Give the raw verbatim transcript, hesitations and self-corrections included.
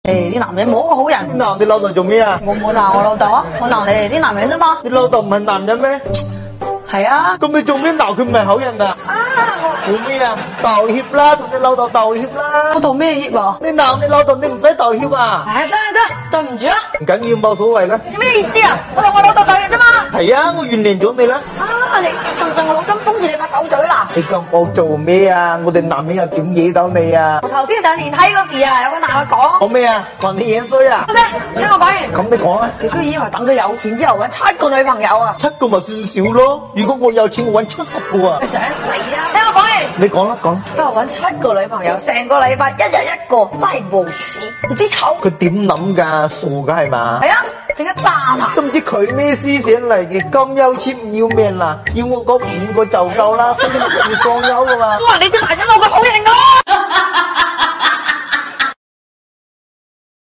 誒，啲男人冇個好人。 你鬧你老豆做咩啊？ 我冇鬧我老豆啊，我鬧你哋啲男人啫嘛。 你老豆唔係男人咩？ 係啊。 咁你做咩鬧佢唔係好人啊？ 啊， 做咩啊？道歉啦，同你老豆道歉啦。 我道咩歉喎？ 你鬧你老豆，你唔使道歉啊？ 唉，得得，對唔住啊。 唔緊要，冇所謂啦。 你咩意思啊？我同我老豆道歉啫嘛。 係啊，我原諒咗你啦。 啊，你信唔信我老針封住你把狗嘴啦？ 你咁惡做咩啊？我哋男人又點惹到你啊？ 我頭先上電梯嗰時啊，有個男嘅講。 講咩啊？話你樣衰啊？ 得啫，聽我講完。 咁你講啊？ 佢居然以為等佢有錢之後搵七個女朋友啊！ 七個咪算少咯。如果我有錢，我搵七十個啊！ 佢想死啊！聽我講完。 你講啦，講。 不過搵七個女朋友，成個禮拜一日一個，真係無恥，唔知醜。 佢點諗噶？傻噶係嘛？ 係啊，淨係渣啊！ 都唔知佢咩思想嚟嘅，咁有錢唔要命啦？要我嗰五個就夠啦，使乜要放休噶嘛？ 我話你啲男人冇個好人啊！